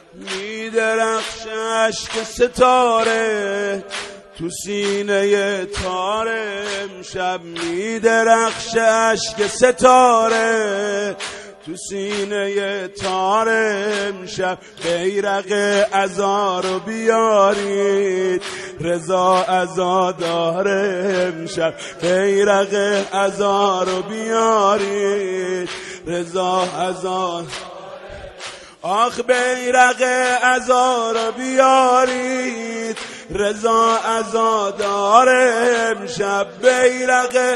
میدرخش اشک ستاره تو سینه تار امشب، میدرخش اشک ستاره تو سینه تار امشب. بیرق عزا رو بیارید، رضا عزادار امشب. بیرق عزا رو بیارید، رضا عزا. آخ بیرق عزا رو بیارید، رضا عزادار امشب. بیرق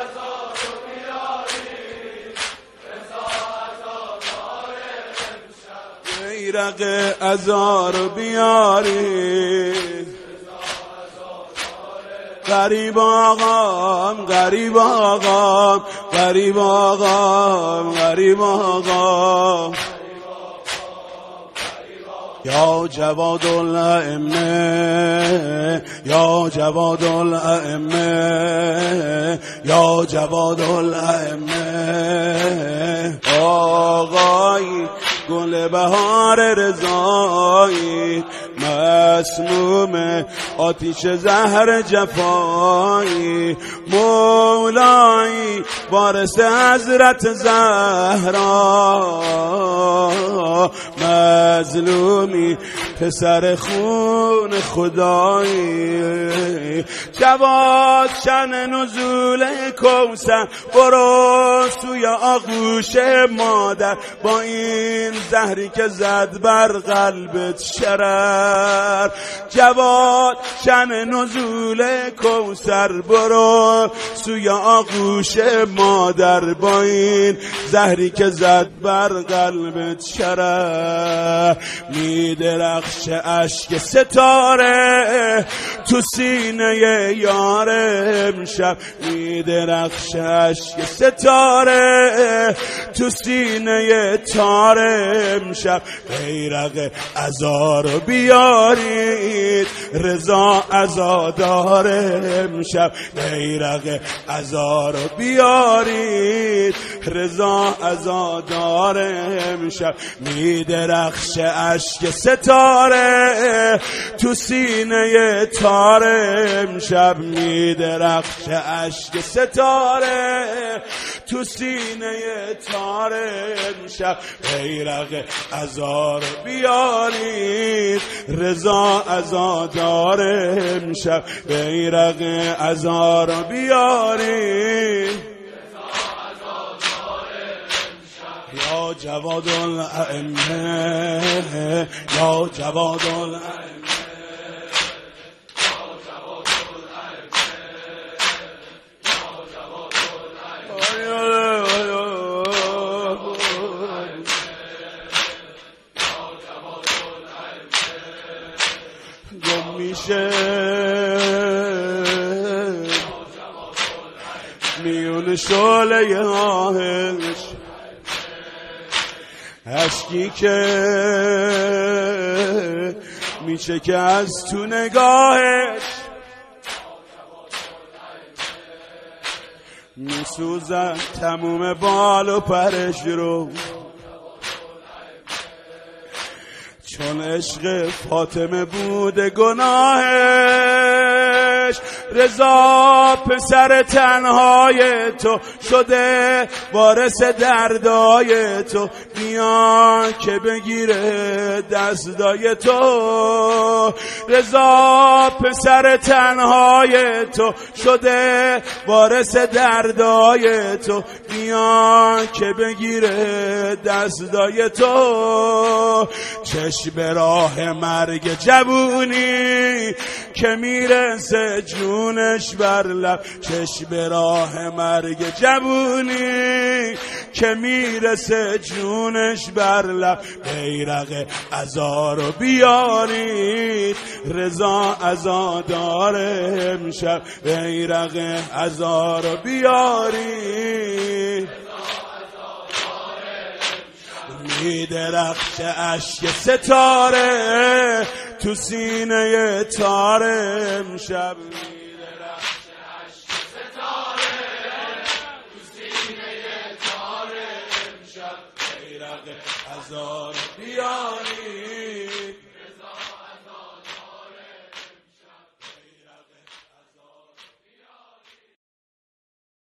بیرق عزا رو بیارید. غریب آقام، غریب آقام، غریب آقام، غریب آقام. یا جواد الائمه، یا جواد الائمه، یا جواد الائمه. آقای گل بهار رضایی، مسموم آتیش زهر جفایی. مولایی وارث حضرت زهرا، مظلومی پسر خون خدایی. جواد شن نزول کوثر، برو سوی آغوش مادر. با این زهری که زد بر قلبت شرر. جواد شن نزول کوثر، برو سوی آغوش مادر. با این زهری که زد بر قلبت شرر. میدرخش اشک ستاره تو سینه یار امشب. میدرخش اشک ستاره تو سینه تار امشب. بیرق عزا رو بیارید، رضا عزادار امشب. بیرق عزا رو بیارید، رضا عزادار امشب. میدرخش اشک ستاره تو سینه تار امشب. میدرخش اشک ستاره تو سینه تار امشب. بیرق عزا رو بیارید، رضا عزادار امشب. بیرق عزا رو بیارید، یا جواد الائمه، یا جواد الائمه. گم میشه میون شعله آهش، اشکی که میشه که از تو نگاهش. میسوزن تموم بال و پرش رو، چون عشق فاطمه بوده گناهش. رضا پسر تنهای تو شده وارث دردای تو. بیا که بگیره دستای تو. رضا پسر تنهای تو شده وارث دردای تو. بیا که بگیره دستای تو. چشم به راه مرگ جوونی که میرسه جونش بر لب. چشم به راه مرگ جوونی که میرسه جونش بر لب. بیرق عزا رو بیارید، رضا عزادار امشب. بیرق عزا رو بیارید، میدرخش اشک ستاره تو سینه تار امشب.